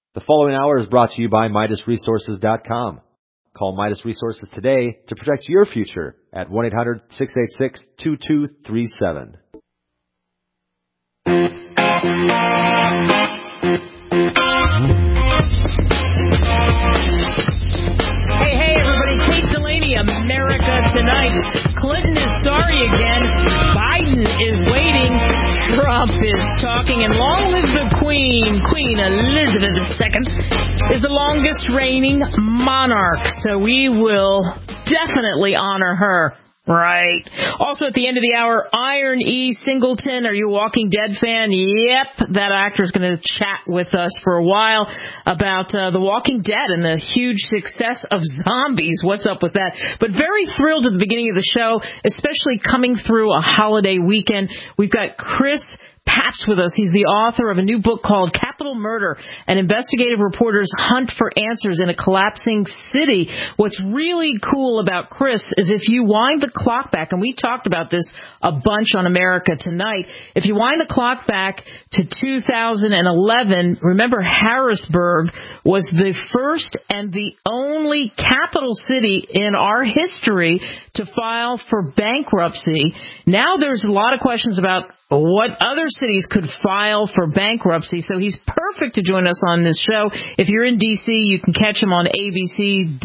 The following hour is brought to you by MidasResources.com. Call Midas Resources today to protect your future at 1-800-686-2237. Hey, everybody. Kate Delaney, America Tonight. Clinton is sorry again. Biden is waiting. Trump is talking. And long live the Queen. Queen Elizabeth II is the longest reigning monarch. So we will definitely honor her. Right. Also at the end of the hour, Iron E. Singleton. Are you a Walking Dead fan? Yep. That actor is going to chat with us for a while about The Walking Dead and the huge success of zombies. What's up with that? But very thrilled at the beginning of the show, especially coming through a holiday weekend. We've got Chris Papst with us. He's the author of a new book called Capital Murder, an investigative reporter's hunt for answers in a collapsing city. What's really cool about Chris is if you wind the clock back, and we talked about this a bunch on America Tonight, if you wind the clock back to 2011, remember Harrisburg was the first and the only capital city in our history to file for bankruptcy. Now there's a lot of questions about what other cities could file for bankruptcy. So he's perfect to join us on this show. If you're in D.C., you can catch him on ABC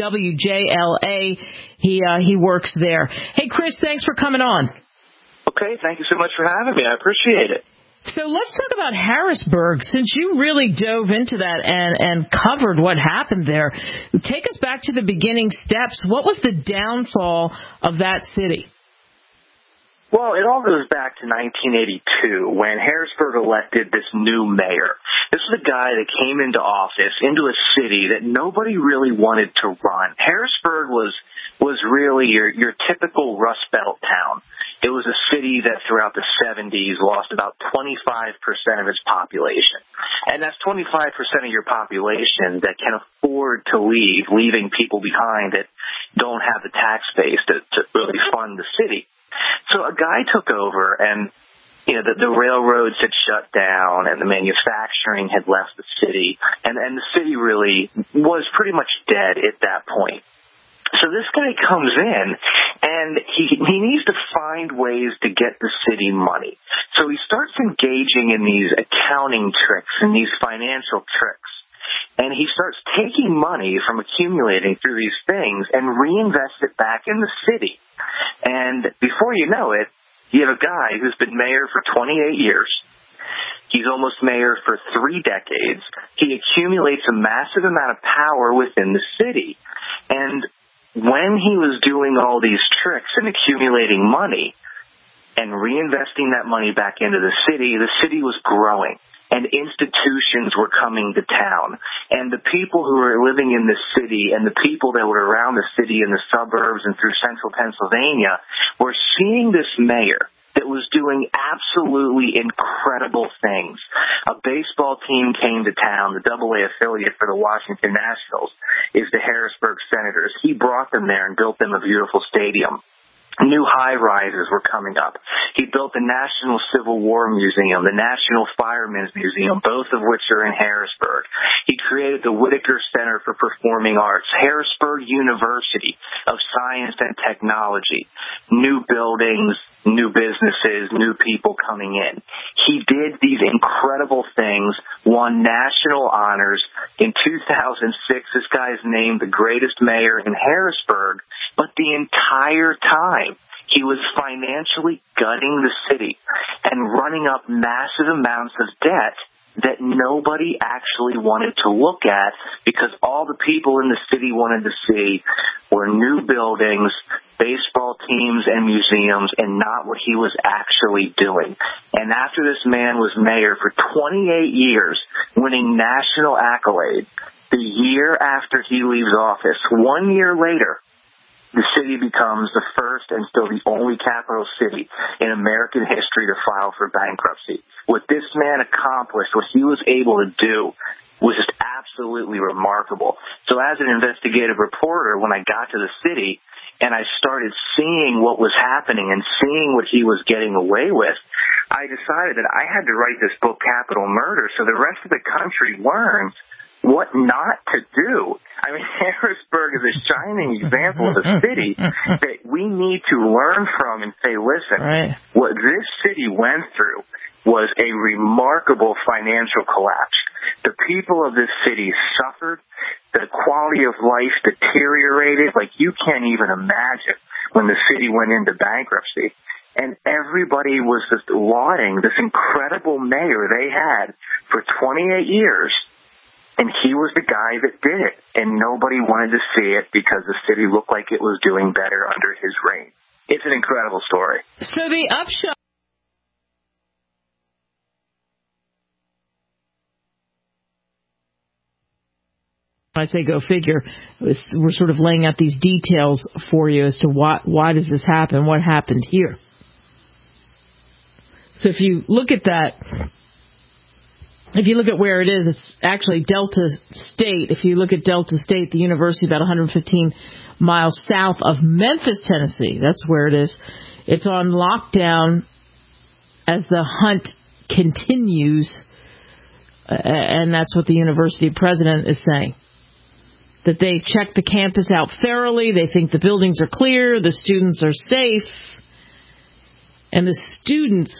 WJLA. He works there. Hey, Chris, thanks for coming on. Okay, thank you so much for having me. I appreciate it. So let's talk about Harrisburg, since you really dove into that and covered what happened there. Take us back to the beginning steps. What was the downfall of that city? Well, it all goes back to 1982 when Harrisburg elected this new mayor. This was a guy that came into office, into a city that nobody really wanted to run. Harrisburg was really your typical Rust Belt town. It was a city that throughout the 70s lost about 25% of its population. And that's 25% of your population that can afford to leave, leaving people behind that don't have the tax base to really fund the city. So a guy took over, and the railroads had shut down, and the manufacturing had left the city, and the city really was pretty much dead at that point. So this guy comes in, and he needs to find ways to get the city money. So he starts engaging in these accounting tricks and these financial tricks. And he starts taking money from accumulating through these things and reinvest it back in the city. And before you know it, you have a guy who's been mayor for 28 years. He's almost mayor for 3 decades. He accumulates a massive amount of power within the city. And when he was doing all these tricks and accumulating money and reinvesting that money back into the city was growing. And institutions were coming to town. And the people who were living in the city and the people that were around the city in the suburbs and through central Pennsylvania were seeing this mayor that was doing absolutely incredible things. A baseball team came to town. The AA affiliate for the Washington Nationals is the Harrisburg Senators. He brought them there and built them a beautiful stadium. New high-rises were coming up. He built the National Civil War Museum, the National Firemen's Museum, both of which are in Harrisburg. He created the Whitaker Center for Performing Arts, Harrisburg University of Science and Technology, new buildings, new businesses, new people coming in. He did these incredible things, won national honors. In 2006, this guy is named the greatest mayor in Harrisburg, but the entire time he was financially gutting the city and running up massive amounts of debt that nobody actually wanted to look at because all the people in the city wanted to see were new buildings, baseball teams, and museums, and not what he was actually doing. And after this man was mayor for 28 years, winning national accolades, the year after he leaves office, 1 year later, the city becomes the first and still the only capital city in American history to file for bankruptcy. What this man accomplished, what he was able to do, was just absolutely remarkable. So as an investigative reporter, when I got to the city and I started seeing what was happening and seeing what he was getting away with, I decided that I had to write this book, Capital Murder, so the rest of the country learns what not to do. I mean, Harrisburg is a shining example of a city that we need to learn from and say, listen, what this city went through was a remarkable financial collapse. The people of this city suffered. The quality of life deteriorated like you can't even imagine when the city went into bankruptcy. And everybody was just lauding this incredible mayor they had for 28 years. And he was the guy that did it. And nobody wanted to see it because the city looked like it was doing better under his reign. It's an incredible story. So the upshot. I say go figure. We're sort of laying out these details for you as to why does this happen, what happened here. So if you look at that, if you look at where it is, it's actually Delta State. If you look at Delta State, the university about 115 miles south of Memphis, Tennessee. That's where it is. It's on lockdown as the hunt continues, and that's what the university president is saying. That they checked the campus out thoroughly. They think the buildings are clear, the students are safe, and the students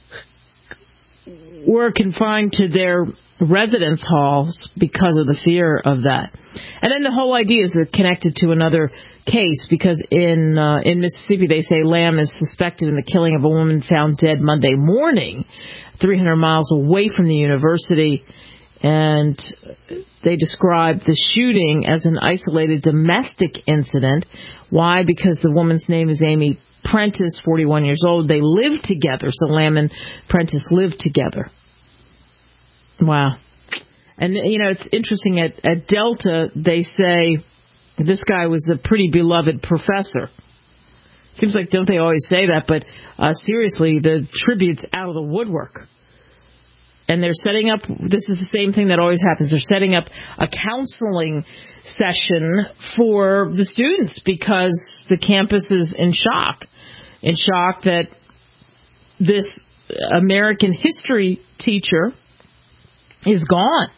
were confined to their residence halls because of the fear of that. And then the whole idea is connected to another case because in Mississippi they say Lamb is suspected in the killing of a woman found dead Monday morning, 300 miles away from the university. And they described the shooting as an isolated domestic incident. Why? Because the woman's name is Amy Prentice, 41 years old. They lived together, so Lamb and Prentice lived together. Wow. And, you know, it's interesting. At Delta, they say this guy was a pretty beloved professor. Seems like, don't they always say that? But seriously, the tribute's out of the woodwork. And they're setting up, this is the same thing that always happens, they're setting up a counseling session for the students because the campus is in shock that this American history teacher is gone.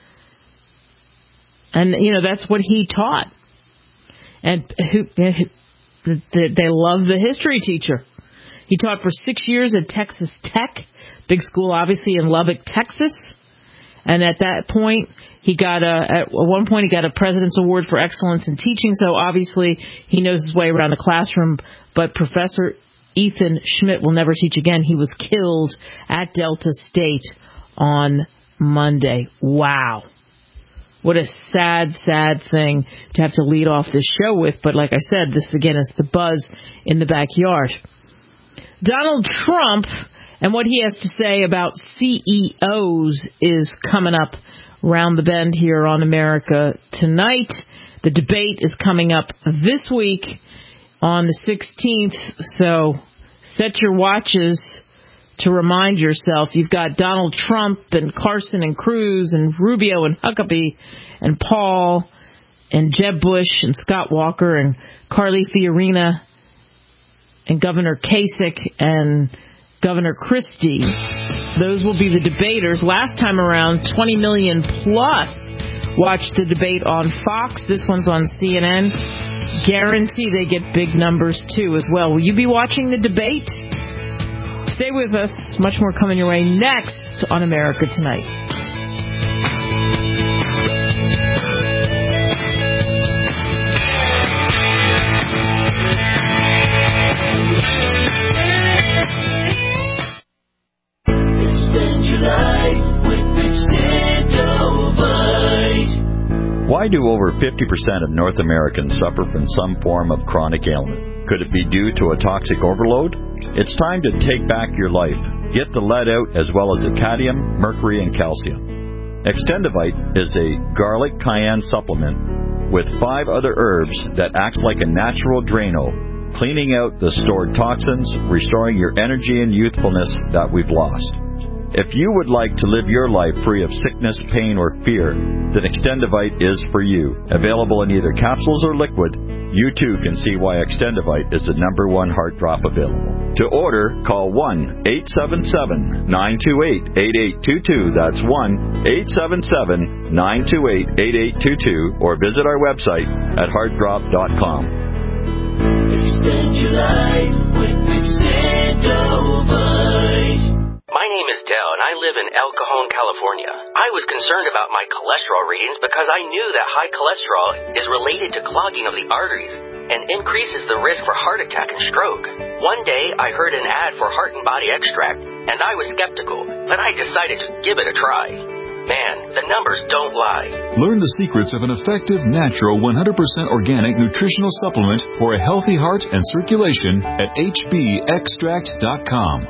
And, you know, that's what he taught. And they love the history teacher. He taught for 6 years at Texas Tech, big school, obviously, in Lubbock, Texas. And at that point, at one point, he got a President's Award for Excellence in Teaching. So obviously, he knows his way around the classroom. But Professor Ethan Schmidt will never teach again. He was killed at Delta State on Monday. Wow. What a sad, sad thing to have to lead off this show with. But like I said, this again is the buzz in the backyard. Donald Trump and what he has to say about CEOs is coming up round the bend here on America Tonight. The debate is coming up this week on the 16th, so set your watches to remind yourself. You've got Donald Trump and Carson and Cruz and Rubio and Huckabee and Paul and Jeb Bush and Scott Walker and Carly Fiorina and Governor Kasich and Governor Christie. Those will be the debaters. Last time around, 20 million plus watched the debate on Fox. This one's on CNN. Guarantee they get big numbers, too, as well. Will you be watching the debate? Stay with us. Much more coming your way next on America Tonight. Why do over 50% of North Americans suffer from some form of chronic ailment? Could it be due to a toxic overload? It's time to take back your life. Get the lead out as well as the cadmium, mercury, and calcium. Extendivite is a garlic cayenne supplement with 5 other herbs that acts like a natural Drano, cleaning out the stored toxins, restoring your energy and youthfulness that we've lost. If you would like to live your life free of sickness, pain, or fear, then Extendivite is for you. Available in either capsules or liquid, you too can see why Extendivite is the #1 heart drop available. To order, call 1-877-928-8822. That's 1-877-928-8822, or visit our website at heartdrop.com. Extend your life with Extendivite. My name is Dell, and I live in El Cajon, California. I was concerned about my cholesterol readings because I knew that high cholesterol is related to clogging of the arteries and increases the risk for heart attack and stroke. One day, I heard an ad for Heart and Body Extract, and I was skeptical, but I decided to give it a try. Man, the numbers don't lie. Learn the secrets of an effective, natural, 100% organic nutritional supplement for a healthy heart and circulation at hbextract.com.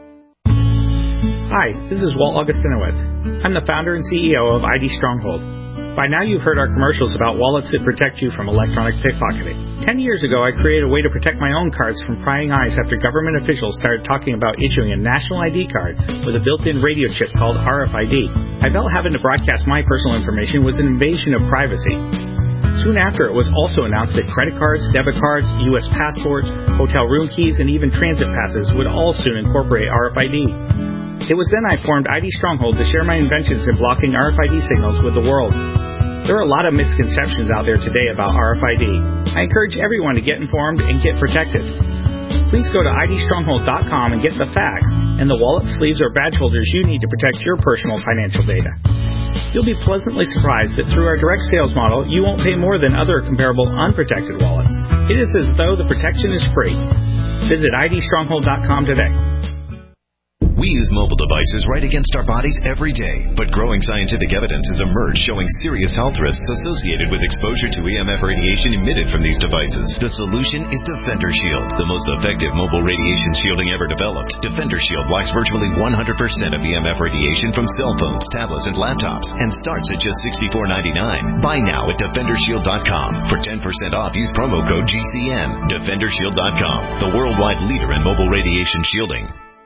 Hi, this is Walt Augustinowitz. I'm the founder and CEO of ID Stronghold. By now you've heard our commercials about wallets that protect you from electronic pickpocketing. 10 years ago, I created a way to protect my own cards from prying eyes after government officials started talking about issuing a national ID card with a built-in radio chip called RFID. I felt having to broadcast my personal information was an invasion of privacy. Soon after, it was also announced that credit cards, debit cards, U.S. passports, hotel room keys, and even transit passes would all soon incorporate RFID. It was then I formed ID Stronghold to share my inventions in blocking RFID signals with the world. There are a lot of misconceptions out there today about RFID. I encourage everyone to get informed and get protected. Please go to idstronghold.com and get the facts and the wallet, sleeves, or badge holders you need to protect your personal financial data. You'll be pleasantly surprised that through our direct sales model, you won't pay more than other comparable unprotected wallets. It is as though the protection is free. Visit idstronghold.com today. We use mobile devices right against our bodies every day, but growing scientific evidence has emerged showing serious health risks associated with exposure to EMF radiation emitted from these devices. The solution is Defender Shield, the most effective mobile radiation shielding ever developed. Defender Shield blocks virtually 100% of EMF radiation from cell phones, tablets, and laptops, and starts at just $64.99. Buy now at DefenderShield.com. For 10% off, use promo code GCN. DefenderShield.com, the worldwide leader in mobile radiation shielding.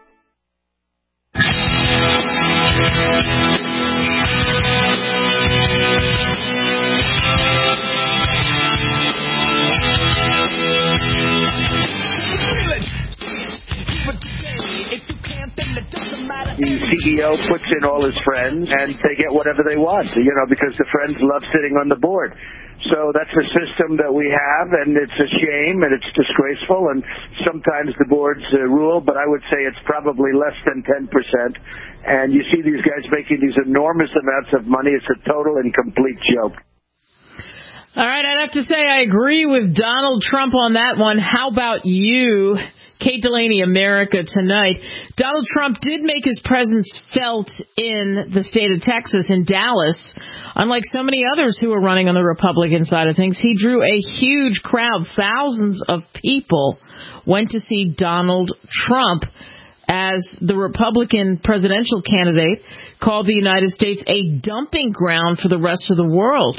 The CEO puts in all his friends, and they get whatever they want, because the friends love sitting on the board. So that's a system that we have, and it's a shame, and it's disgraceful, and sometimes the boards rule, but I would say it's probably less than 10%. And you see these guys making these enormous amounts of money. It's a total and complete joke. All right, I'd have to say I agree with Donald Trump on that one. How about you? Kate Delaney, America Tonight. Donald Trump did make his presence felt in the state of Texas, in Dallas. Unlike so many others who are running on the Republican side of things, he drew a huge crowd. Thousands of people went to see Donald Trump as the Republican presidential candidate called the United States a dumping ground for the rest of the world.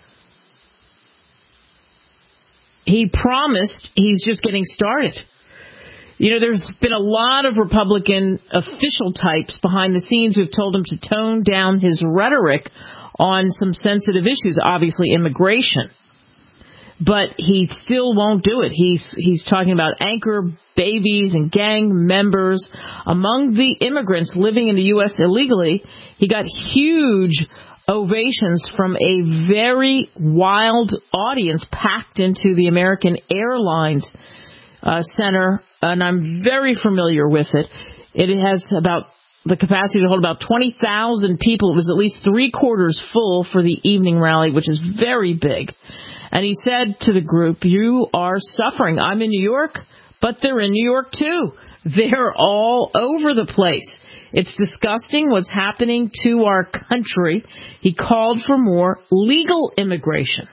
He promised he's just getting started. There's been a lot of Republican official types behind the scenes who've told him to tone down his rhetoric on some sensitive issues, obviously immigration. But he still won't do it. He's talking about anchor babies and gang members. Among the immigrants living in the U.S. illegally, he got huge ovations from a very wild audience packed into the American Airlines Center, and I'm very familiar with it. It has about the capacity to hold about 20,000 people. It was at least 3/4 full for the evening rally, which is very big. And he said to the group, you are suffering. I'm in New York, but they're in New York too. They're all over the place. It's disgusting what's happening to our country. He called for more legal immigration.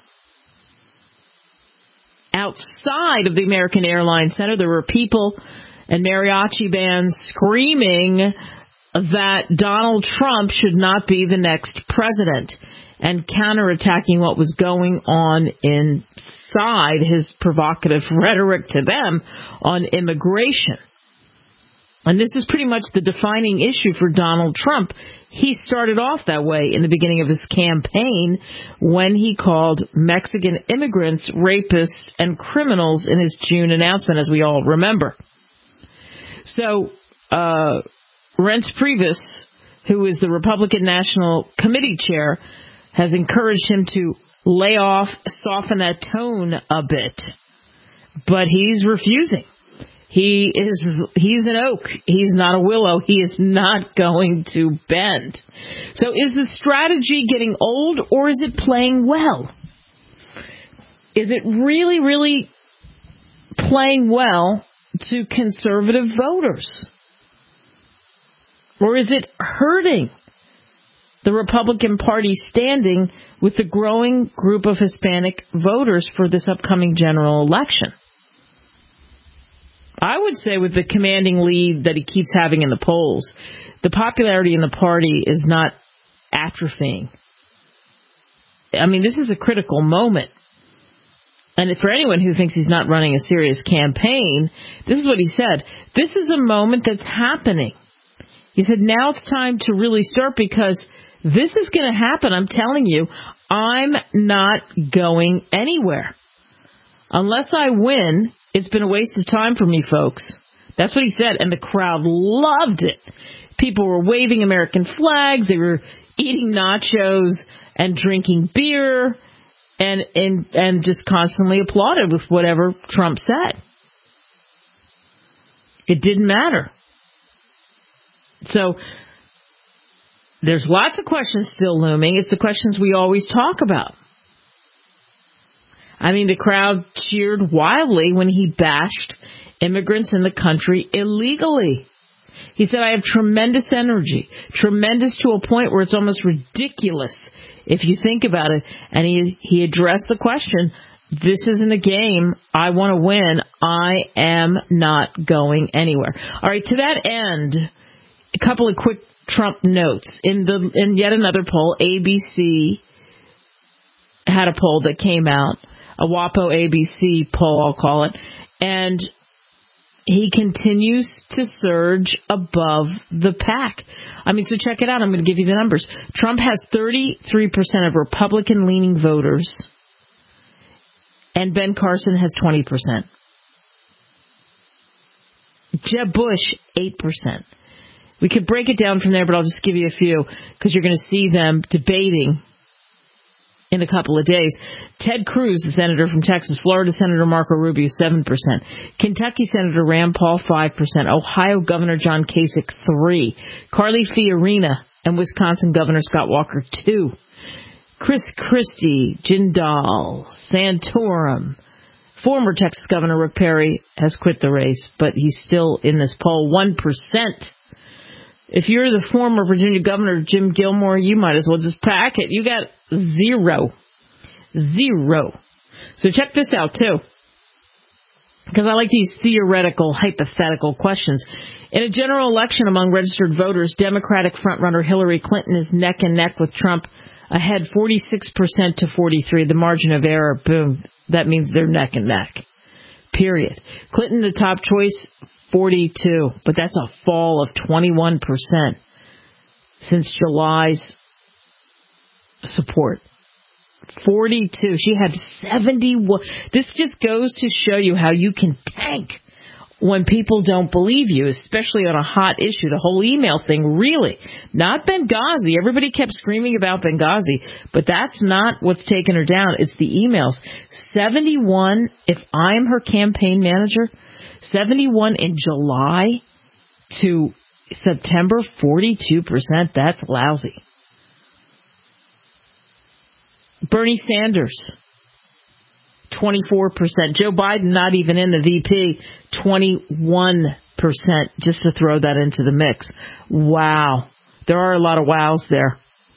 Outside of the American Airlines Center, there were people and mariachi bands screaming that Donald Trump should not be the next president and counterattacking what was going on inside his provocative rhetoric to them on immigration. And this is pretty much the defining issue for Donald Trump. He started off that way in the beginning of his campaign when he called Mexican immigrants rapists and criminals in his June announcement, as we all remember. So, Reince Priebus, who is the Republican National Committee chair, has encouraged him to lay off, soften that tone a bit. But he's refusing. He's an oak. He's not a willow. He is not going to bend. So is the strategy getting old, or is it playing well? Is it really, really playing well to conservative voters? Or is it hurting the Republican Party standing with the growing group of Hispanic voters for this upcoming general election? I would say with the commanding lead that he keeps having in the polls, the popularity in the party is not atrophying. I mean, this is a critical moment. And for anyone who thinks he's not running a serious campaign, this is what he said. This is a moment that's happening. He said, now it's time to really start because this is going to happen. I'm telling you, I'm not going anywhere. Unless I win, it's been a waste of time for me, folks. That's what he said, and the crowd loved it. People were waving American flags. They were eating nachos and drinking beer and just constantly applauded with whatever Trump said. It didn't matter. So there's lots of questions still looming. It's the questions we always talk about. I mean, the crowd cheered wildly when he bashed immigrants in the country illegally. He said, I have tremendous energy, tremendous to a point where it's almost ridiculous if you think about it. And he addressed the question, this isn't a game. I want to win. I am not going anywhere. All right, to that end, a couple of quick Trump notes. In yet another poll, ABC had a poll that came out. A WAPO ABC poll, I'll call it, and he continues to surge above the pack. I mean, so check it out. I'm going to give you the numbers. Trump has 33% of Republican-leaning voters, and Ben Carson has 20%. Jeb Bush, 8%. We could break it down from there, but I'll just give you a few, because you're going to see them debating in a couple of days. Ted Cruz, the senator from Texas, Florida Senator Marco Rubio, 7%. Kentucky Senator Rand Paul, 5%. Ohio Governor John Kasich, 3%. Carly Fiorina and Wisconsin Governor Scott Walker, 2%. Chris Christie, Jindal, Santorum. Former Texas Governor Rick Perry has quit the race, but he's still in this poll, 1%. If you're the former Virginia Governor Jim Gilmore, you might as well just pack it. You got 0. So check this out, too, because I like these theoretical, hypothetical questions. In a general election among registered voters, Democratic frontrunner Hillary Clinton is neck and neck with Trump, ahead 46% to 43%. The margin of error, boom, that means they're neck and neck, period. Clinton, the top choice, 42%, but that's a fall of 21% since July's support. 42%. She had 71%. This just goes to show you how you can tank when people don't believe you, especially on a hot issue. The whole email thing, really. Not Benghazi. Everybody kept screaming about Benghazi, but that's not what's taken her down. It's the emails. 71%, if I'm her campaign manager, 71% in July to September, 42%. That's lousy. Bernie Sanders, 24%. Joe Biden, not even in the VP, 21%, just to throw that into the mix. Wow. There are a lot of wows there.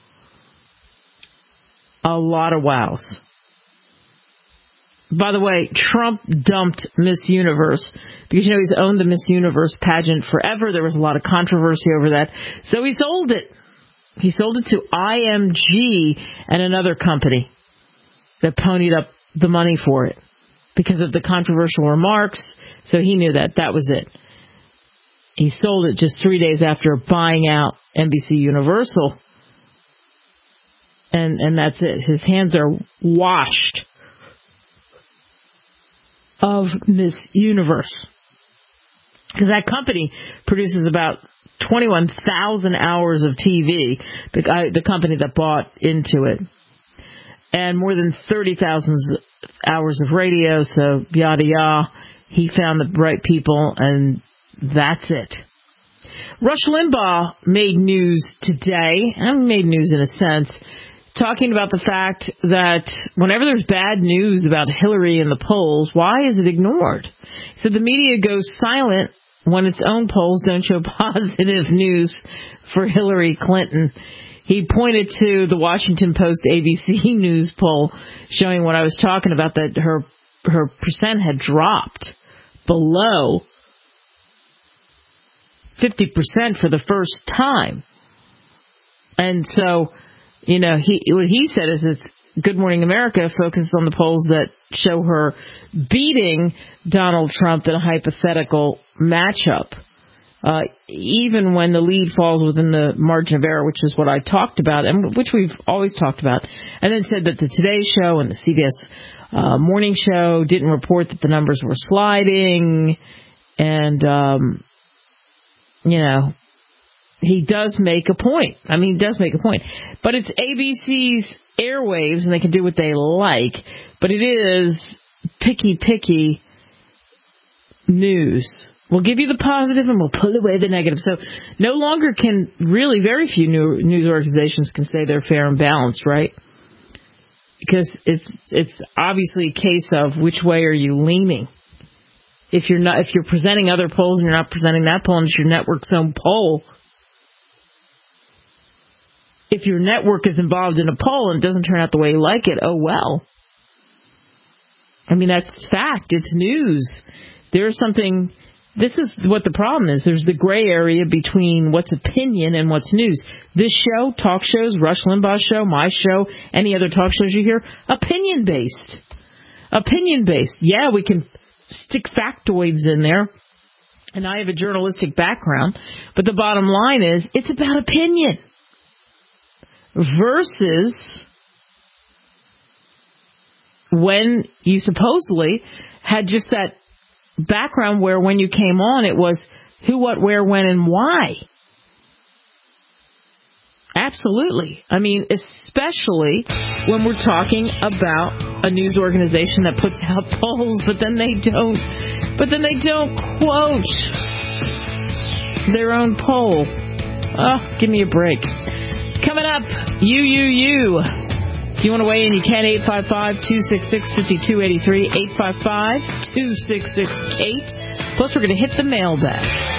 A lot of wows. By the way, Trump dumped Miss Universe because, he's owned the Miss Universe pageant forever. There was a lot of controversy over that. So he sold it. He sold it to IMG and another company that ponied up the money for it because of the controversial remarks. So he knew that. That was it. He sold it just 3 days after buying out NBC Universal. And that's it. His hands are washed of Miss Universe. Because that company produces about 21,000 hours of TV, the company that bought into it, and more than 30,000 hours of radio, so yada yada. He found the right people, and that's it. Rush Limbaugh made news today, and made news in a sense, talking about the fact that whenever there's bad news about Hillary in the polls, why is it ignored? He said the media goes silent when its own polls don't show positive news for Hillary Clinton. He pointed to the Washington Post ABC News poll showing what I was talking about, that her percent had dropped below 50% for the first time. And so, you know, what he said is it's Good Morning America focuses on the polls that show her beating Donald Trump in a hypothetical matchup, even when the lead falls within the margin of error, which is what I talked about, and which we've always talked about. And then said that the Today Show and the CBS Morning Show didn't report that the numbers were sliding. And, you know, he does make a point. I mean, he does make a point. But it's ABC's airwaves, and they can do what they like. But it is picky news. We'll give you the positive, and we'll pull away the negative. So no longer can really very few news organizations can say they're fair and balanced, right? Because it's obviously a case of which way are you leaning. If you're presenting other polls and you're not presenting that poll, and it's your network's own poll. If your network is involved in a poll and it doesn't turn out the way you like it, oh well. I mean, that's fact. It's news. There's something. This is what the problem is. There's the gray area between what's opinion and what's news. This show, talk shows, Rush Limbaugh's show, my show, any other talk shows you hear, opinion-based. Opinion-based. Yeah, we can stick factoids in there, and I have a journalistic background, but the bottom line is it's about opinion versus when you supposedly had just that background where when you came on it was who, what, where, when, and why. Absolutely. I mean, especially when we're talking about a news organization that puts out polls, but then they don't quote their own poll. Oh, give me a break. Coming up, you. If you want to weigh in, you can. 855-266-5283, 855-266-KATE. Plus, we're going to hit the mailbag.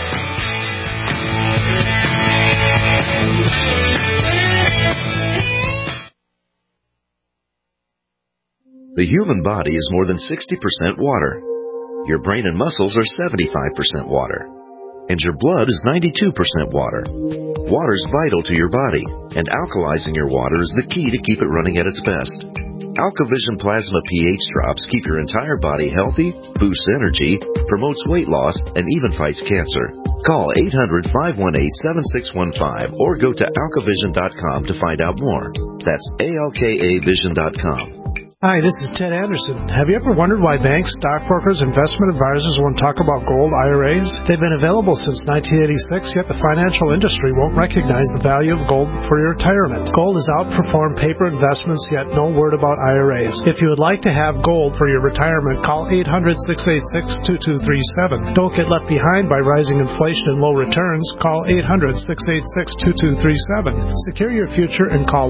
The human body is more than 60% water. Your brain and muscles are 75% water. And your blood is 92% water. Water is vital to your body, and alkalizing your water is the key to keep it running at its best. AlkaVision Plasma pH drops keep your entire body healthy, boosts energy, promotes weight loss, and even fights cancer. Call 800-518-7615 or go to alkavision.com to find out more. That's ALKAvision.com. Hi, this is Ted Anderson. Have you ever wondered why banks, stockbrokers, investment advisors won't talk about gold IRAs? They've been available since 1986, yet the financial industry won't recognize the value of gold for your retirement. Gold has outperformed paper investments, yet no word about IRAs. If you would like to have gold for your retirement, call 800-686-2237. Don't get left behind by rising inflation and low returns. Call 800-686-2237. Secure your future and call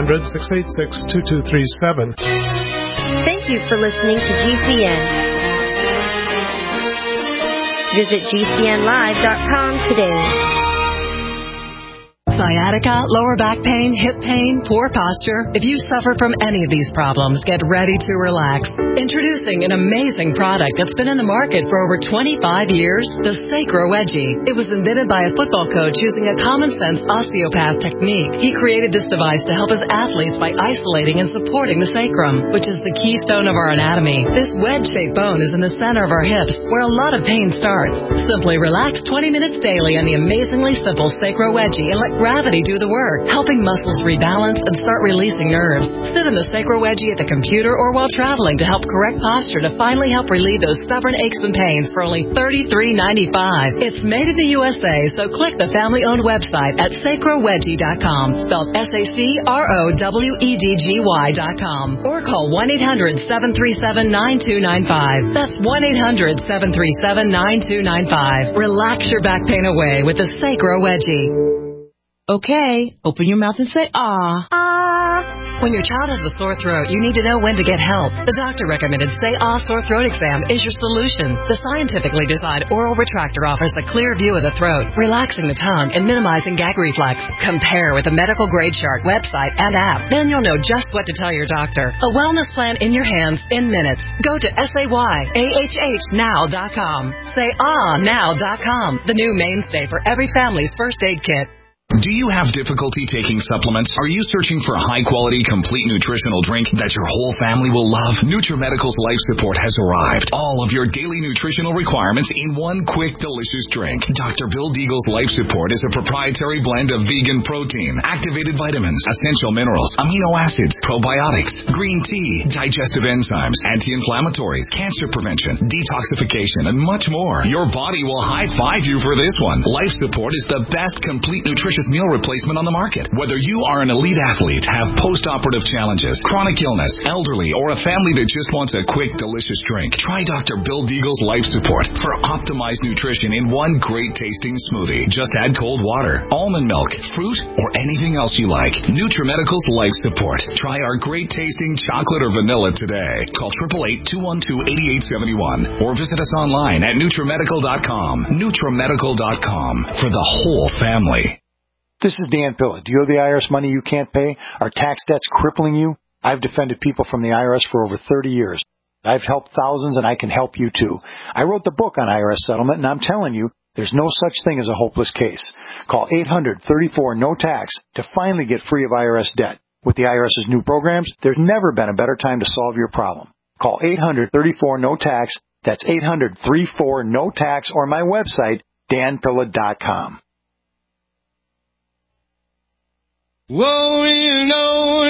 1-800-686-2237. Thank you for listening to GCN. Visit GCNlive.com today. Sciatica, lower back pain, hip pain, poor posture. If you suffer from any of these problems, get ready to relax. Introducing an amazing product that's been in the market for over 25 years, the Sacro Wedgie. It was invented by a football coach using a common-sense osteopath technique. He created this device to help his athletes by isolating and supporting the sacrum, which is the keystone of our anatomy. This wedge-shaped bone is in the center of our hips, where a lot of pain starts. Simply relax 20 minutes daily on the amazingly simple Sacro Wedgie and let gravity do the work, helping muscles rebalance and start releasing nerves. Sit in the Sacro Wedgie at the computer or while traveling to help correct posture to finally help relieve those stubborn aches and pains for only $33.95. It's made in the USA, so click the family-owned website at sacrowedgie.com, spelled SACROWEDGY.com, or call 1-800-737-9295. That's 1-800-737-9295. Relax your back pain away with the Sacro Wedgie. Okay, open your mouth and say, ah. Ah. When your child has a sore throat, you need to know when to get help. The doctor recommended Say Ah Sore Throat Exam is your solution. The scientifically designed oral retractor offers a clear view of the throat, relaxing the tongue and minimizing gag reflex. Compare with the medical grade chart, website, and app. Then you'll know just what to tell your doctor. A wellness plan in your hands in minutes. Go to SAYAHHnow.com. SayAhNow.com, the new mainstay for every family's first aid kit. Do you have difficulty taking supplements? Are you searching for a high-quality, complete nutritional drink that your whole family will love? NutriMedical's Life Support has arrived. All of your daily nutritional requirements in one quick, delicious drink. Dr. Bill Deagle's Life Support is a proprietary blend of vegan protein, activated vitamins, essential minerals, amino acids, probiotics, green tea, digestive enzymes, anti-inflammatories, cancer prevention, detoxification, and much more. Your body will high-five you for this one. Life Support is the best complete nutrition meal replacement on the market. Whether you are an elite athlete, have post-operative challenges, chronic illness, elderly, or a family that just wants a quick, delicious drink, try Dr. Bill Deagle's Life Support for optimized nutrition in one great tasting smoothie. Just add cold water, almond milk, fruit, or anything else you like. NutriMedical's Life Support. Try our great tasting chocolate or vanilla today. Call 888-212-8871 or visit us online at NutriMedical.com. NutriMedical.com for the whole family. This is Dan Pilla. Do you owe the IRS money you can't pay? Are tax debts crippling you? I've defended people from the IRS for over 30 years. I've helped thousands, and I can help you too. I wrote the book on IRS settlement, and I'm telling you, there's no such thing as a hopeless case. Call 800-34-NO-TAX to finally get free of IRS debt. With the IRS's new programs, there's never been a better time to solve your problem. Call 800-34-NO-TAX. That's 800-34-NO-TAX, or my website, danpilla.com. Whoa, you know,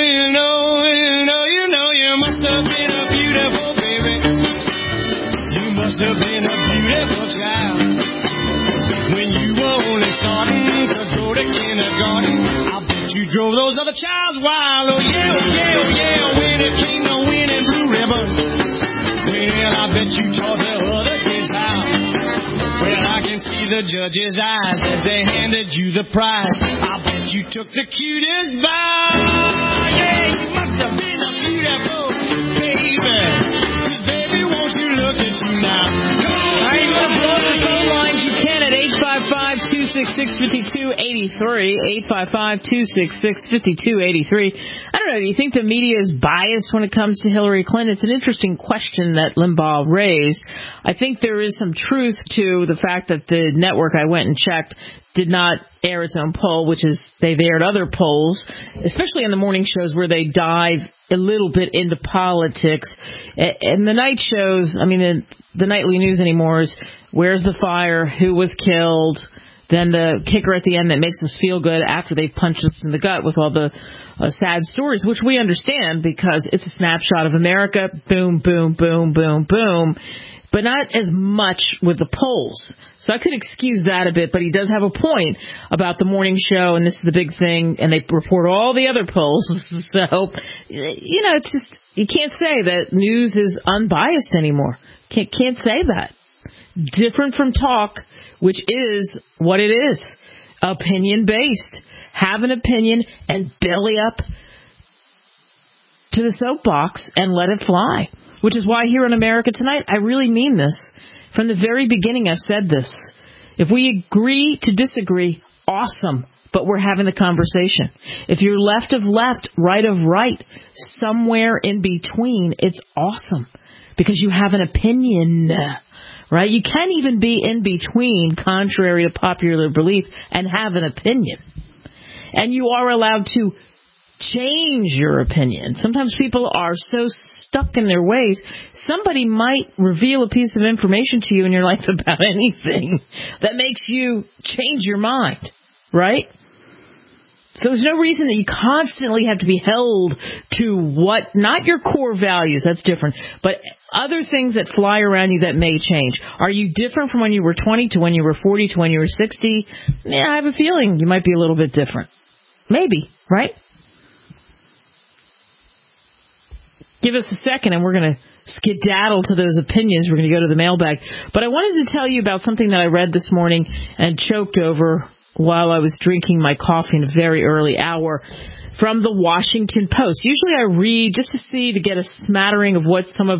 you must have been a beautiful baby. You must have been a beautiful child. When you were only starting to go to kindergarten, I bet you drove those other childs wild. Oh yeah, oh yeah, oh yeah, when it came to winning blue ribbon. Well, I bet you taught the other kids how. Well, I can see the judge's eyes as they handed you the prize. I bet you took the cutest bow. Yeah, you must have been a beautiful baby. Baby, won't you look at you now? All right, you want to blow up the phone lines? You can at 855-266-5283. 855-266-5283. I don't know, do you think the media is biased when it comes to Hillary Clinton? It's an interesting question that Limbaugh raised. I think there is some truth to the fact that the network I went and checked did not air its own poll, which is they've aired other polls, especially in the morning shows where they dive a little bit into politics. And the night shows, I mean, the nightly news anymore is where's the fire, who was killed, then the kicker at the end that makes us feel good after they punch us in the gut with all the sad stories, which we understand because it's a snapshot of America, boom, boom, boom, boom, boom, but not as much with the polls. So I could excuse that a bit, but he does have a point about the morning show, and this is the big thing, and they report all the other polls. So, you know, it's just, you can't say that news is unbiased anymore. Can't say that. Different from talk, which is what it is, opinion-based. Have an opinion and belly up to the soapbox and let it fly, which is why here on America Tonight, I really mean this. From the very beginning, I've said this. If we agree to disagree, awesome. But we're having the conversation. If you're left of left, right of right, somewhere in between, it's awesome because you have an opinion, right? You can't even be in between, contrary to popular belief, and have an opinion. And you are allowed to change your opinion. Sometimes people are so stuck in their ways. Somebody might reveal a piece of information to you in your life about anything that makes you change your mind, right? So there's no reason that you constantly have to be held to what, not your core values, that's different, but other things that fly around you that may change. Are you different from when you were 20 to when you were 40 to when you were 60? Yeah, I have a feeling you might be a little bit different. Maybe, right? Give us a second and we're going to skedaddle to those opinions. We're going to go to the mailbag. But I wanted to tell you about something that I read this morning and choked over while I was drinking my coffee in a very early hour from the Washington Post. Usually I read just to get a smattering of what some of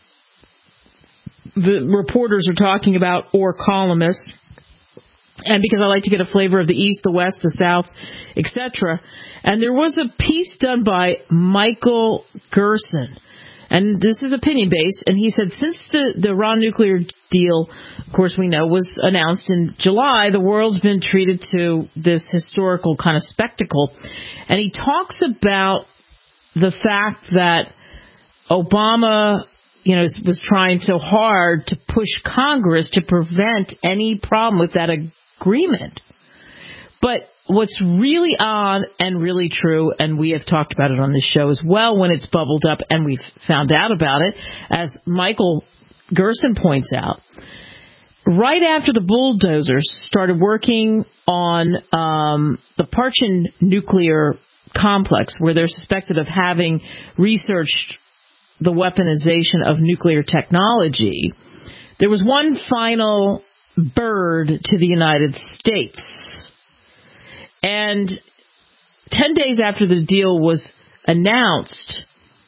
the reporters are talking about or columnists. And because I like to get a flavor of the East, the West, the South, etc. And there was a piece done by Michael Gerson. And this is opinion-based. And he said, since the Iran nuclear deal, of course we know, was announced in July, the world's been treated to this historical kind of spectacle. And he talks about the fact that Obama, was trying so hard to push Congress to prevent any problem with that agreement. But what's really odd and really true, and we have talked about it on this show as well when it's bubbled up and we've found out about it, as Michael Gerson points out, right after the bulldozers started working on the Parchin nuclear complex, where they're suspected of having researched the weaponization of nuclear technology, there was one final bird to the United States. And 10 days after the deal was announced,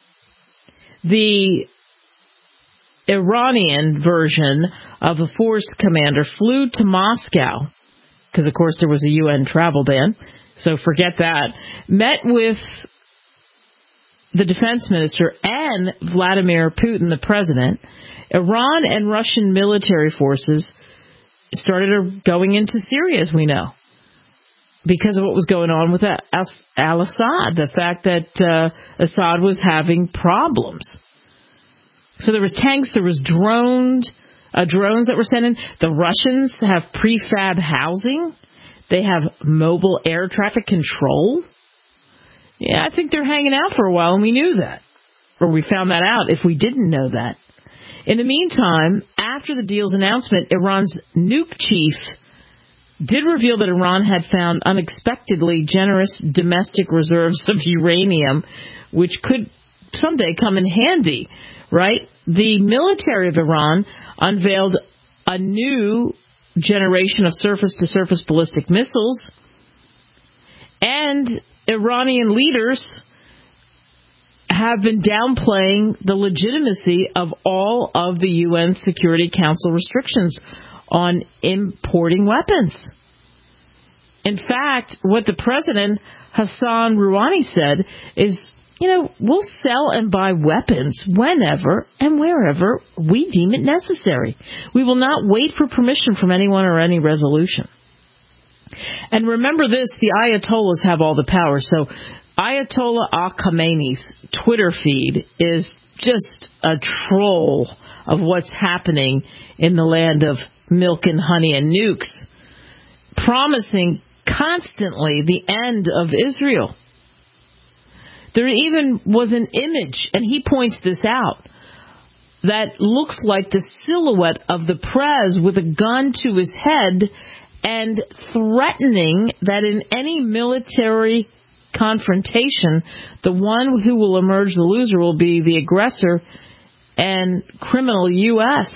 the Iranian version of a force commander flew to Moscow, because of course there was a UN travel ban, so forget that, met with the defense minister and Vladimir Putin, the president. Iran and Russian military forces started going into Syria, as we know, because of what was going on with al-Assad, the fact that Assad was having problems. So there was tanks, there was drones that were sent in. The Russians have prefab housing. They have mobile air traffic control. Yeah, I think they're hanging out for a while, and we knew that. Or we found that out if we didn't know that. In the meantime, after the deal's announcement, Iran's nuke chief did reveal that Iran had found unexpectedly generous domestic reserves of uranium, which could someday come in handy, right? The military of Iran unveiled a new generation of surface-to-surface ballistic missiles, and Iranian leaders have been downplaying the legitimacy of all of the UN Security Council restrictions on importing weapons. In fact, what the president, Hassan Rouhani, said is, we'll sell and buy weapons whenever and wherever we deem it necessary. We will not wait for permission from anyone or any resolution. And remember this, the Ayatollahs have all the power. So Ayatollah Khamenei's Twitter feed is just a troll of what's happening in the land of milk and honey and nukes, promising constantly the end of Israel. There even was an image, and he points this out, that looks like the silhouette of the Prez with a gun to his head and threatening that in any military confrontation, the one who will emerge the loser will be the aggressor and criminal U.S.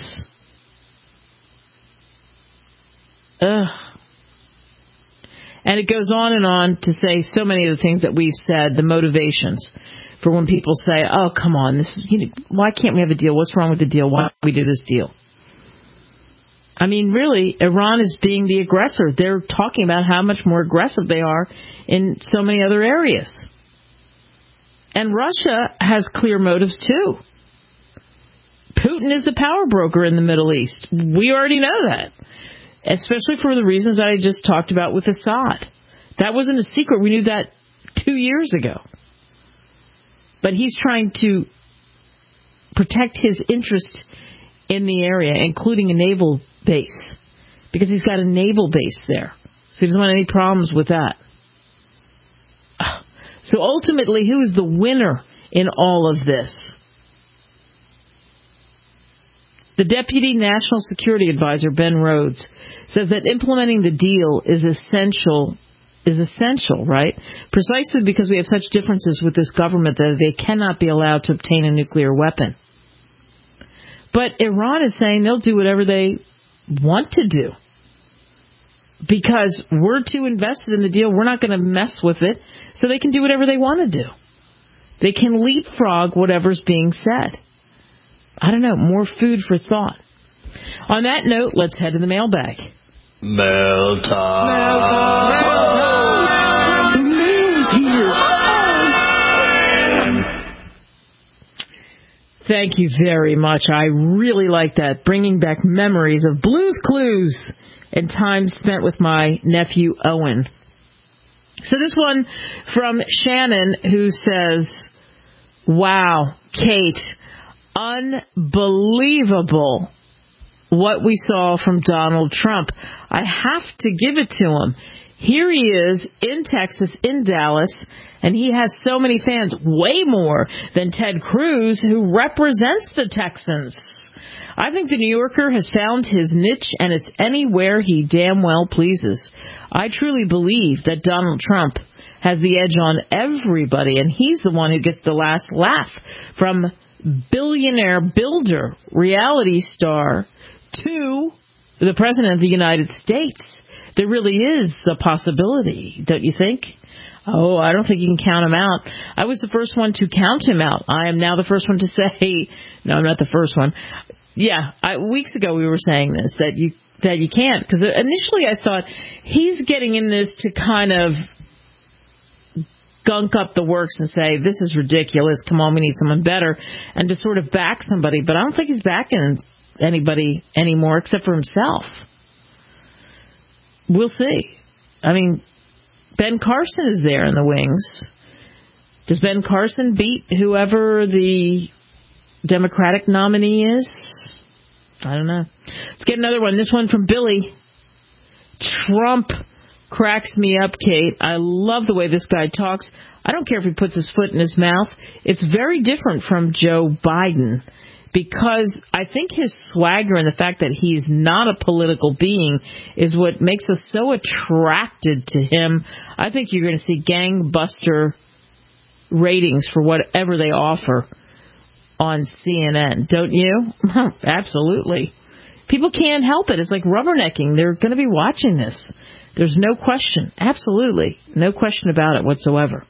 Ugh. And it goes on to say so many of the things that we've said, the motivations for when people say, oh, come on, this is, why can't we have a deal? What's wrong with the deal? Why don't we do this deal? I mean, really, Iran is being the aggressor. They're talking about how much more aggressive they are in so many other areas. And Russia has clear motives, too. Putin is the power broker in the Middle East. We already know that, especially for the reasons I just talked about with Assad. That wasn't a secret. We knew that 2 years ago. But he's trying to protect his interests in the area, including a naval base, because he's got a naval base there. So he doesn't want any problems with that. So ultimately, who is the winner in all of this? The Deputy National Security Advisor, Ben Rhodes, says that implementing the deal is essential, right? Precisely because we have such differences with this government that they cannot be allowed to obtain a nuclear weapon. But Iran is saying they'll do whatever they want to do. Because we're too invested in the deal, we're not going to mess with it, so they can do whatever they want to do. They can leapfrog whatever's being said. I don't know, more food for thought. On that note, let's head to the mailbag. Mail time. Mail's here. Thank you very much. I really like that. Bringing back memories of Blue's Clues and time spent with my nephew Owen. So this one from Shannon, who says, wow, Kate, unbelievable what we saw from Donald Trump. I have to give it to him. Here he is in Texas, in Dallas, and he has so many fans, way more than Ted Cruz, who represents the Texans. I think the New Yorker has found his niche, and it's anywhere he damn well pleases. I truly believe that Donald Trump has the edge on everybody, and he's the one who gets the last laugh, from billionaire builder, reality star, to the President of the United States. There really is a possibility, don't you think? Oh, I don't think you can count him out. I was the first one to count him out. I am now the first one to say, no, I'm not the first one. Yeah, weeks ago we were saying this, that you can't, because initially I thought he's getting in this to kind of gunk up the works and say, this is ridiculous, come on, we need someone better, and to sort of back somebody. But I don't think he's backing anybody anymore except for himself. We'll see. I mean, Ben Carson is there in the wings. Does Ben Carson beat whoever the Democratic nominee is? I don't know. Let's get another one. This one from Billy. Trump cracks me up, Kate. I love the way this guy talks. I don't care if he puts his foot in his mouth. It's very different from Joe Biden, because I think his swagger and the fact that he's not a political being is what makes us so attracted to him. I think you're going to see gangbuster ratings for whatever they offer on CNN, don't you? Absolutely. People can't help it. It's like rubbernecking. They're going to be watching this. There's no question. Absolutely. No question about it whatsoever.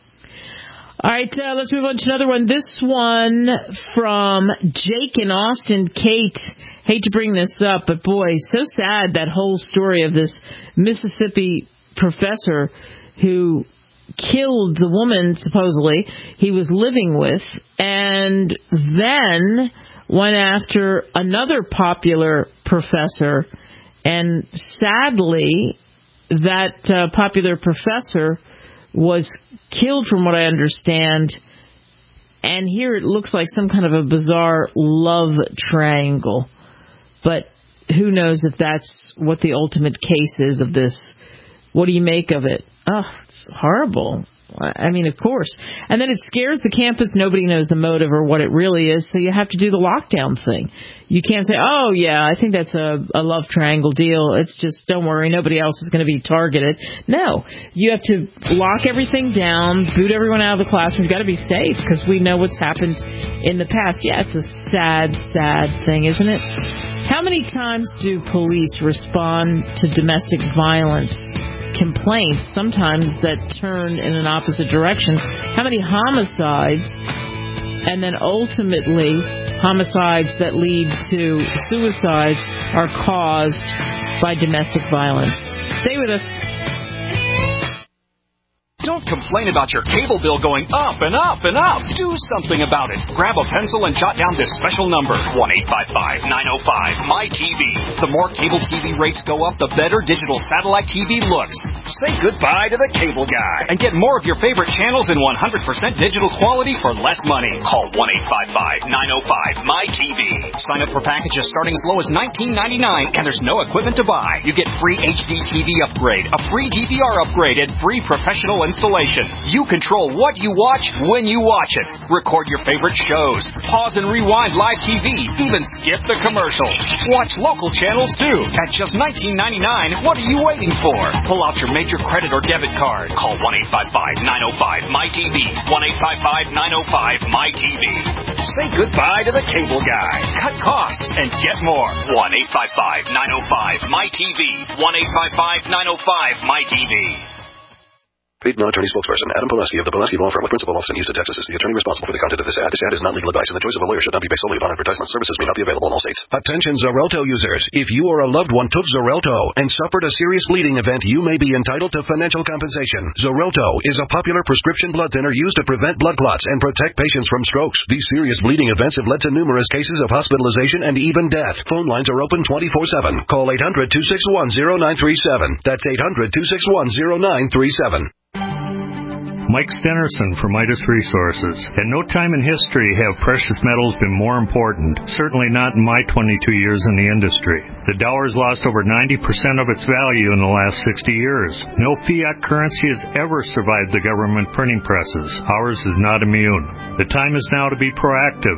All right, let's move on to another one. This one from Jake in Austin. Kate, hate to bring this up, but boy, so sad, that whole story of this Mississippi professor who killed the woman, supposedly, he was living with, and then went after another popular professor. And sadly, that popular professor was killed, from what I understand. And here it looks like some kind of a bizarre love triangle. But who knows if that's what the ultimate case is of this. What do you make of it? Oh, it's horrible. I mean, of course. And then it scares the campus. Nobody knows the motive or what it really is, so you have to do the lockdown thing. You can't say, oh, yeah, I think that's a love triangle deal. It's just, don't worry, nobody else is going to be targeted. No, you have to lock everything down, boot everyone out of the classroom. You've got to be safe, because we know what's happened in the past. Yeah, it's a sad, sad thing, isn't it? How many times do police respond to domestic violence complaints, sometimes that turn in an opposite direction? How many homicides, and then ultimately homicides that lead to suicides are caused by domestic violence. Stay with us. Don't complain about your cable bill going up and up and up. Do something about it. Grab a pencil and jot down this special number, 1-855-905-MY-TV. The more cable TV rates go up, the better digital satellite TV looks. Say goodbye to the cable guy and get more of your favorite channels in 100% digital quality for less money. Call 1-855-905-MY-TV. Sign up for packages starting as low as $19.99, and there's no equipment to buy. You get free HD TV upgrade, a free DVR upgrade, and free professional installation. You control what you watch when you watch it. Record your favorite shows. Pause and rewind live TV. Even skip the commercials. Watch local channels too. At just $19.99, what are you waiting for? Pull out your major credit or debit card. Call 1-855-905-MY-TV. 1-855-905-MY-TV. Say goodbye to the cable guy. Cut costs and get more. 1-855-905-MY-TV. 1-855-905-MY-TV. Paid non-attorney spokesperson Adam Pileski of the Pileski Law Firm with principal office in Houston, Texas is the attorney responsible for the content of this ad. This ad is not legal advice, and the choice of a lawyer should not be based solely upon advertisement. Services may not be available in all states. Attention Xarelto users. If you or a loved one took Xarelto and suffered a serious bleeding event, you may be entitled to financial compensation. Xarelto is a popular prescription blood thinner used to prevent blood clots and protect patients from strokes. These serious bleeding events have led to numerous cases of hospitalization and even death. Phone lines are open 24/7. Call 800-261-0937. That's 800-261-0937. Mike Stenerson for Midas Resources. At no time in history have precious metals been more important, certainly not in my 22 years in the industry. The dollar has lost over 90% of its value in the last 60 years. No fiat currency has ever survived the government printing presses. Ours is not immune. The time is now to be proactive.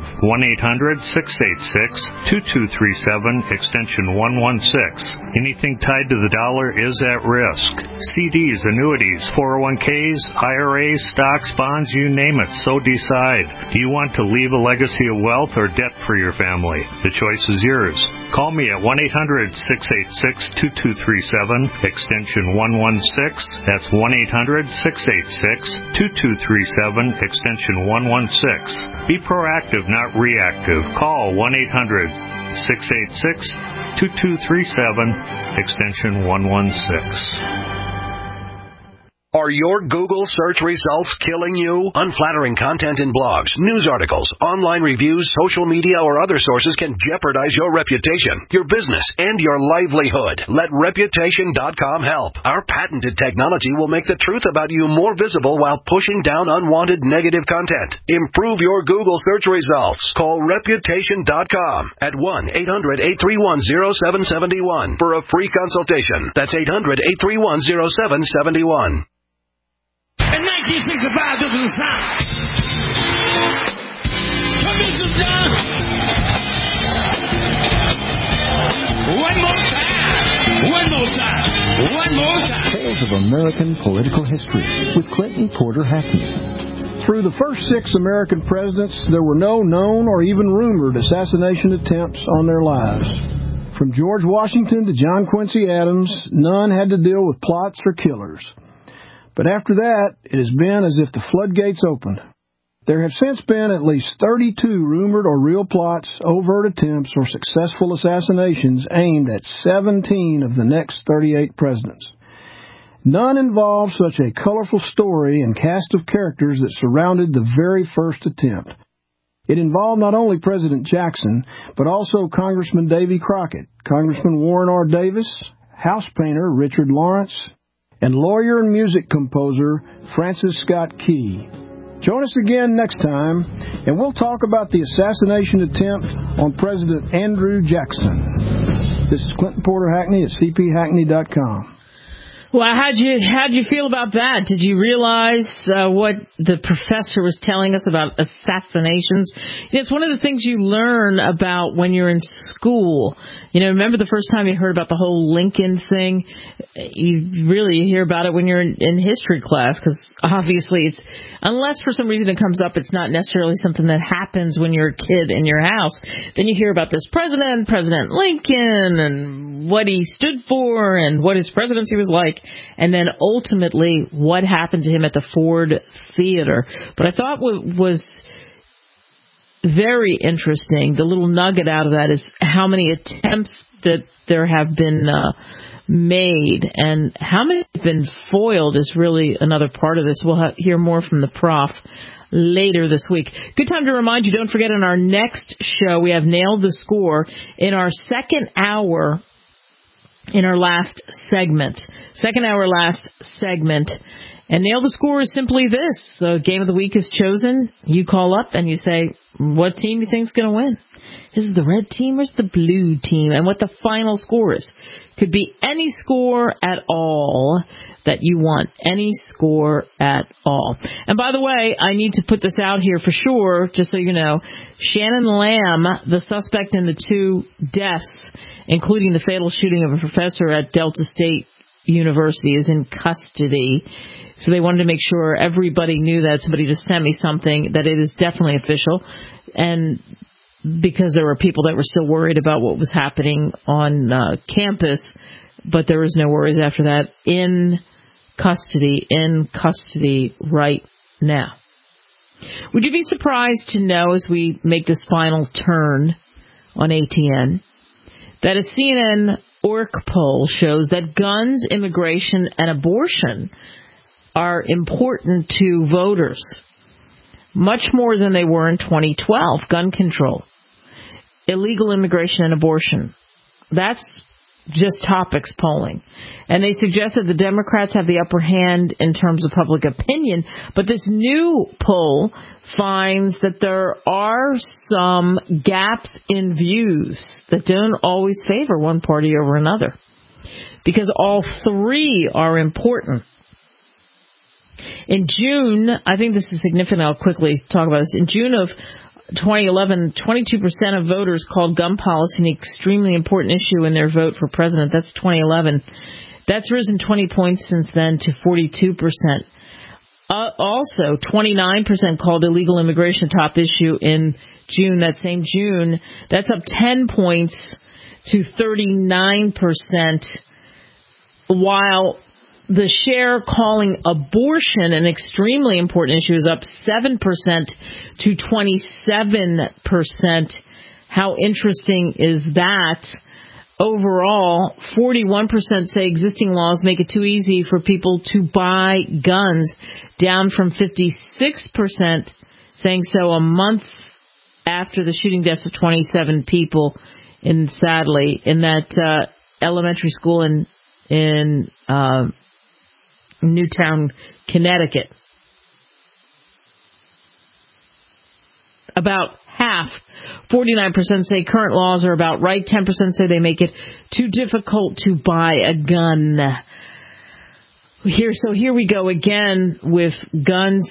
1-800-686-2237, extension 116. Anything tied to the dollar is at risk. CDs, annuities, 401ks, IRAs, stocks, bonds, you name it, so decide. Do you want to leave a legacy of wealth or debt for your family? The choice is yours. Call me at 1-800-686-2237, extension 116. That's 1-800-686-2237, extension 116. Be proactive, not reactive. Call 1-800-686-2237, extension 116. Are your Google search results killing you? Unflattering content in blogs, news articles, online reviews, social media, or other sources can jeopardize your reputation, your business, and your livelihood. Let Reputation.com help. Our patented technology will make the truth about you more visible while pushing down unwanted negative content. Improve your Google search results. Call Reputation.com at 1-800-831-0771 for a free consultation. That's 800-831-0771. In 1965, this was the sound. Producer John. One more time. Tales of American political history with Clinton Porter Hackney. Through the first 6 American presidents, there were no known or even rumored assassination attempts on their lives. From George Washington to John Quincy Adams, none had to deal with plots or killers. But after that, it has been as if the floodgates opened. There have since been at least 32 rumored or real plots, overt attempts, or successful assassinations aimed at 17 of the next 38 presidents. None involved such a colorful story and cast of characters that surrounded the very first attempt. It involved not only President Jackson, but also Congressman Davy Crockett, Congressman Warren R. Davis, house painter Richard Lawrence, and lawyer and music composer Francis Scott Key. Join us again next time, and we'll talk about the assassination attempt on President Andrew Jackson. This is Clinton Porter Hackney at cphackney.com. Well, how'd you feel about that? Did you realize what the professor was telling us about assassinations? It's one of the things you learn about when you're in school. You know, remember the first time you heard about the whole Lincoln thing? You really hear about it when you're in history class, because obviously it's, unless for some reason it comes up, it's not necessarily something that happens when you're a kid in your house. Then you hear about this President Lincoln, and what he stood for and what his presidency was like, and then ultimately what happened to him at the Ford Theater. But I thought what was very interesting. The little nugget out of that is how many attempts that there have been made, and how many have been foiled is really another part of this. We'll hear more from the prof later this week. Good time to remind you, don't forget, on our next show, we have Nailed the Score in our second hour, in our last segment. And Nail the Score is simply this. The game of the week is chosen. You call up and you say, what team you think is going to win? Is it the red team or is it the blue team? And what the final score is. Could be any score at all that you want. Any score at all. And by the way, I need to put this out here for sure, just so you know. Shannon Lamb, the suspect in the 2 deaths, including the fatal shooting of a professor at Delta State University, is in custody. So they wanted to make sure everybody knew that. Somebody just sent me something that it is definitely official. And because there were people that were still worried about what was happening on campus, but there was no worries after that. In custody right now. Would you be surprised to know, as we make this final turn on ATN, that a CNN ORC poll shows that guns, immigration, and abortion are important to voters, much more than they were in 2012. Gun control, illegal immigration, and abortion. That's just topics polling. And they suggest that the Democrats have the upper hand in terms of public opinion. But this new poll finds that there are some gaps in views that don't always favor one party over another, because all 3 are important. In June, I think this is significant, I'll quickly talk about this. In June of 2011, 22% of voters called gun policy an extremely important issue in their vote for president. That's 2011. That's risen 20 points since then to 42%. Also, 29% called illegal immigration a top issue in June, that same June. That's up 10 points to 39%, while the share calling abortion an extremely important issue is up 7% to 27%. How interesting is that? Overall, 41% say existing laws make it too easy for people to buy guns, down from 56% saying so a month after the shooting deaths of 27 people, sadly, in that elementary school in Newtown, Connecticut. About half, 49% say current laws are about right. 10% say they make it too difficult to buy a gun. Here we go again with guns.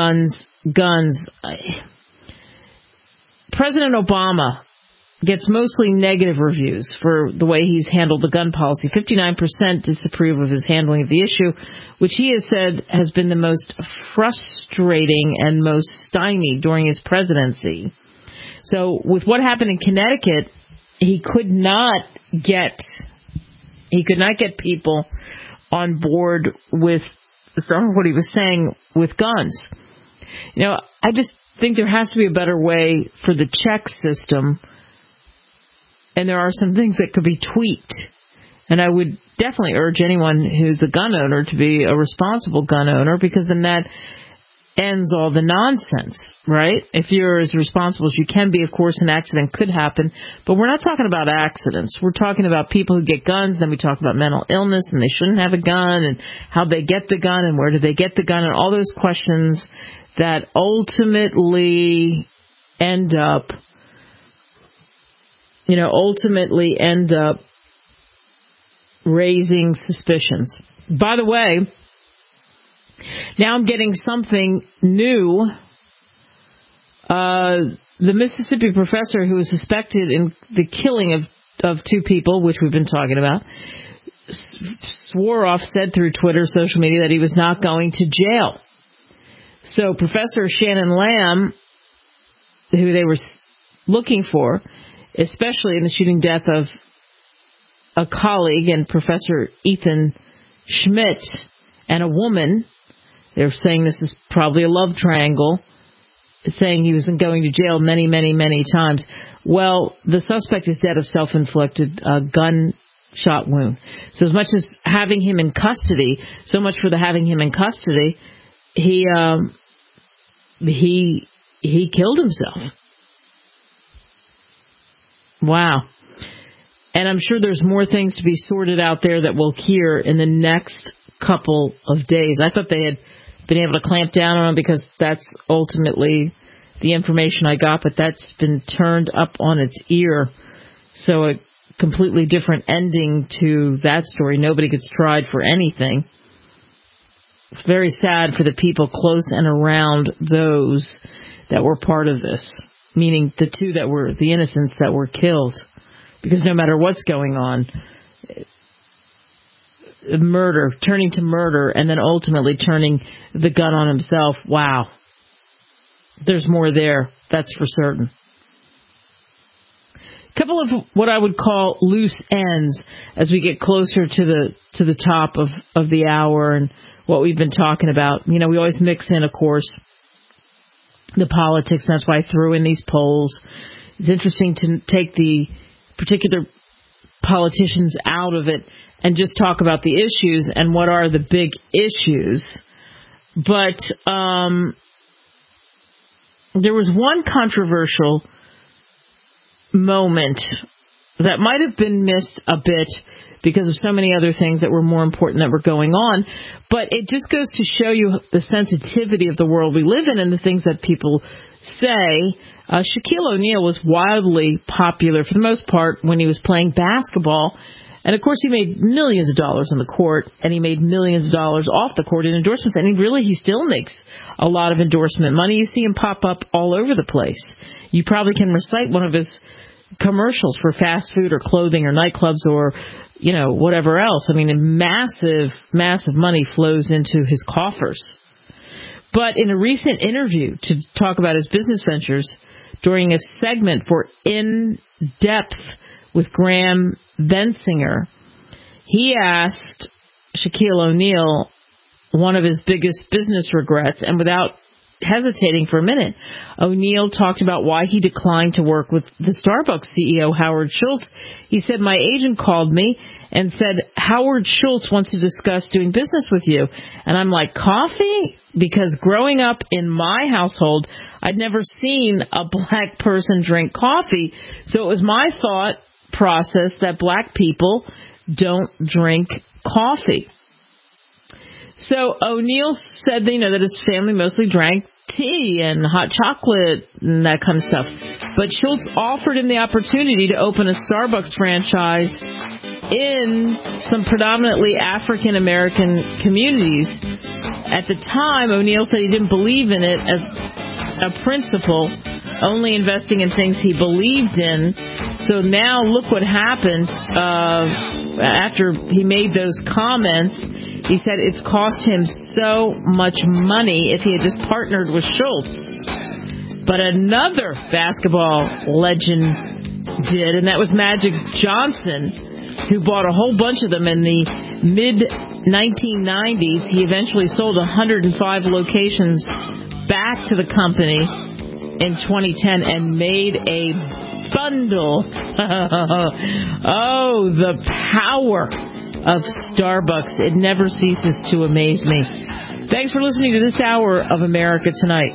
President Obama gets mostly negative reviews for the way he's handled the gun policy. 59% disapprove of his handling of the issue, which he has said has been the most frustrating and most stymied during his presidency. So with what happened in Connecticut, he could not get people on board with some of what he was saying with guns. You know, I just think there has to be a better way for the check system. And there are some things that could be tweaked. And I would definitely urge anyone who's a gun owner to be a responsible gun owner, because then that ends all the nonsense, right? If you're as responsible as you can be, of course, an accident could happen. But we're not talking about accidents. We're talking about people who get guns. Then we talk about mental illness and they shouldn't have a gun, and how they get the gun and where do they get the gun, and all those questions that ultimately end up raising suspicions. By the way, now I'm getting something new. The Mississippi professor who was suspected in the killing of 2 people, which we've been talking about, said through Twitter, social media, that he was not going to jail. So Professor Shannon Lamb, who they were looking for, especially in the shooting death of a colleague and Professor Ethan Schmidt and a woman. They're saying this is probably a love triangle. saying he was going to jail many, many, many times. Well, the suspect is dead of self-inflicted gunshot wound. So as much as having him in custody, so much for the having him in custody, he killed himself. Wow. And I'm sure there's more things to be sorted out there that we'll hear in the next couple of days. I thought they had been able to clamp down on him because that's ultimately the information I got, but that's been turned up on its ear. So a completely different ending to that story. Nobody gets tried for anything. It's very sad for the people close and around those that were part of this, meaning the two that were the innocents that were killed. Because no matter what's going on, murder, turning to murder, and then ultimately turning the gun on himself, wow. There's more there, that's for certain. A couple of what I would call loose ends as we get closer to the top of the hour and what we've been talking about. You know, we always mix in, of course, the politics. That's why I threw in these polls. It's interesting to take the particular politicians out of it and just talk about the issues and what are the big issues. But there was one controversial moment that might have been missed a bit because of so many other things that were more important that were going on. But it just goes to show you the sensitivity of the world we live in and the things that people say. Shaquille O'Neal was wildly popular for the most part when he was playing basketball. And, of course, he made millions of dollars on the court, and he made millions of dollars off the court in endorsements. And he still makes a lot of endorsement money. You see him pop up all over the place. You probably can recite one of his commercials for fast food or clothing or nightclubs or, you know, whatever else. I mean, massive, massive money flows into his coffers. But in a recent interview to talk about his business ventures during a segment for In Depth with Graham Bensinger, he asked Shaquille O'Neal one of his biggest business regrets, and without hesitating for a minute, O'Neal talked about why he declined to work with the Starbucks CEO, Howard Schultz. He said, "My agent called me and said, Howard Schultz wants to discuss doing business with you." And I'm like, coffee? Because growing up in my household, I'd never seen a black person drink coffee. So it was my thought process that black people don't drink coffee. So O'Neal said, that his family mostly drank tea and hot chocolate and that kind of stuff. But Schultz offered him the opportunity to open a Starbucks franchise in some predominantly African-American communities. At the time, O'Neal said he didn't believe in it as a principle, only investing in things he believed in. So now look what happened after he made those comments. He said it's cost him so much money if he had just partnered with Schultz. But another basketball legend did, and that was Magic Johnson, who bought a whole bunch of them in the mid-1990s. He eventually sold 105 locations back to the company in 2010 and made a bundle. Oh, the power of Starbucks. It never ceases to amaze me. Thanks for listening to this hour of America Tonight.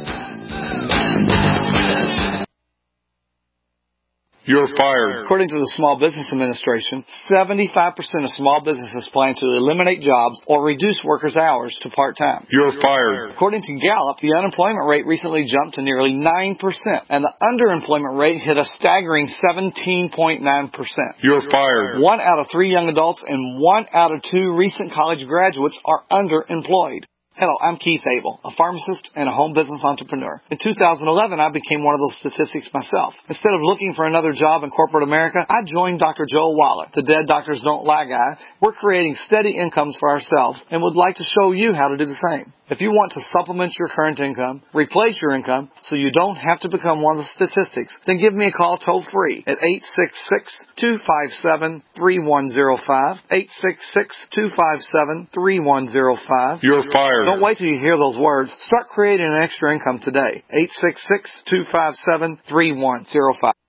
You're fired. According to the Small Business Administration, 75% of small businesses plan to eliminate jobs or reduce workers' hours to part-time. You're fired. According to Gallup, the unemployment rate recently jumped to nearly 9%, and the underemployment rate hit a staggering 17.9%. You're fired. 1 out of 3 young adults and 1 out of 2 recent college graduates are underemployed. Hello, I'm Keith Abel, a pharmacist and a home business entrepreneur. In 2011, I became one of those statistics myself. Instead of looking for another job in corporate America, I joined Dr. Joel Wallach, the Dead Doctors Don't Lie guy. We're creating steady incomes for ourselves and would like to show you how to do the same. If you want to supplement your current income, replace your income, so you don't have to become one of the statistics, then give me a call toll free at 866-257-3105, 866-257-3105. You're fired. Don't wait till you hear those words. Start creating an extra income today. 866-257-3105.